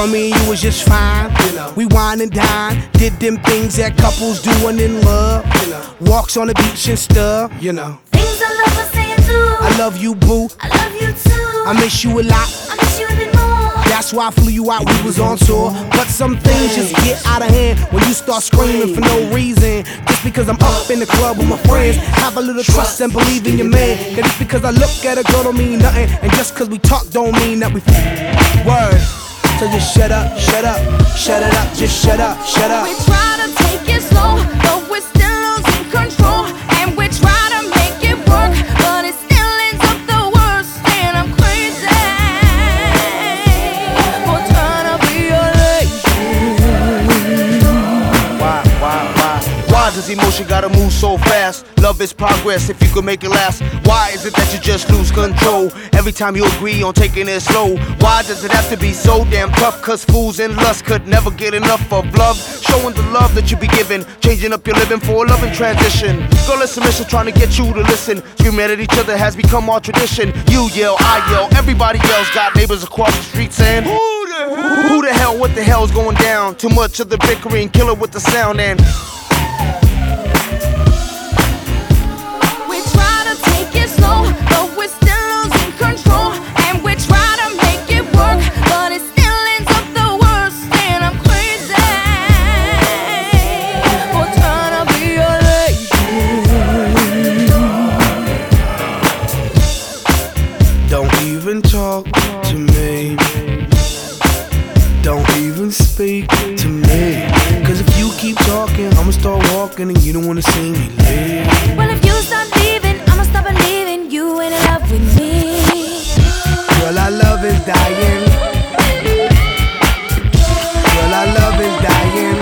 Girl, me and you was just fine. We wine and dine, did them things that couples do when in love. Walks on the beach and stuff. Things I love I say and do. I love you, boo. I love you too. I miss you a lot. I miss you a bit more. That's why I flew you out, we was on tour. But some things just get out of hand when you start screaming for no reason. Just because I'm up in the club with my friends. Have a little trust and believe in your man. That just because I look at a girl don't mean nothing. And just cause we talk don't mean that we word. So just shut up, shut up, shut it up, just shut up, shut up. We try to take it slow, but we're still losing control. And we try to make it work, but it still ends up the worst. And I'm crazy for trying to be your lady. Why does emotion gotta move so fast? Love is progress if you could make it last. Why is it that you just lose control every time you agree on taking it slow? Why does it have to be so damn tough? Cause fools in lust could never get enough of love. Showing the love that you be giving, changing up your living for a loving transition. Girl, it's submission trying to get you to listen. Screaming at each other has become our tradition. You yell, I yell, everybody else. Got neighbors across the street saying, who the hell, what the hell's going down? Too much of the bickering, kill it with the sound. And Take it slow, but we're still losing control. And we try to make it work, but it still ends up the worst. And I'm crazy for trying to be your lady. Don't even talk to me. Don't even speak to me. Cause if you keep talking, I'ma start walking and you don't wanna see me leave. Well, if you start leaving, I'ma stop believing you ain't in love with me. Girl, our love is dying. Girl, our love is dying.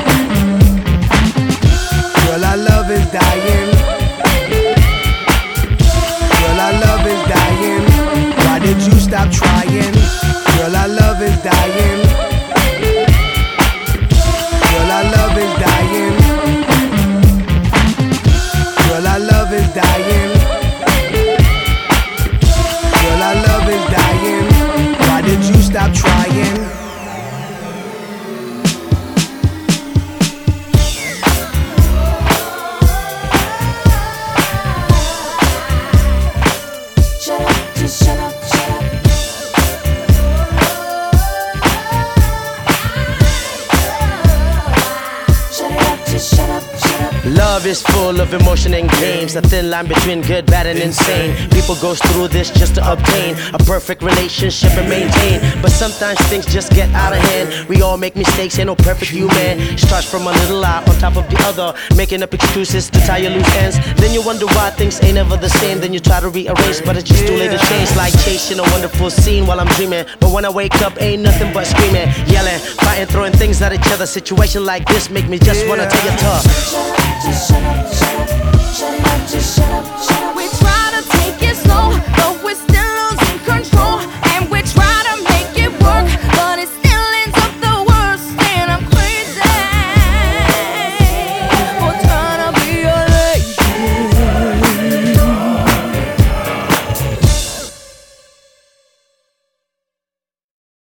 Girl, our love is dying. Girl, our love is dying. Why did you stop trying? Girl, our love is dying. Girl, our love is dying. Girl, our love is dying. Girl, our love is dying. Why did you stop trying? Shut up, just shut up, shut up. Shut it up, just shut up, shut up. Love is full of emotion and games. A thin line between good, bad, and insane. People go through this just to obtain a perfect relationship and maintain. But sometimes things just get out of hand. We all make mistakes, ain't no perfect human. Starts from a little lie on top of the other, making up excuses to tie your loose ends. Then you wonder why things ain't ever the same. Then you try to rearrange, but it's just too late to change. Like chasing a wonderful scene while I'm dreaming, but when I wake up, ain't nothing but screaming, yelling, fighting, throwing things at each other. Situation like this make me just wanna tell you tough. Shut up, just shut up, shut up. Shut it up, just shut up, shut up. We try to take it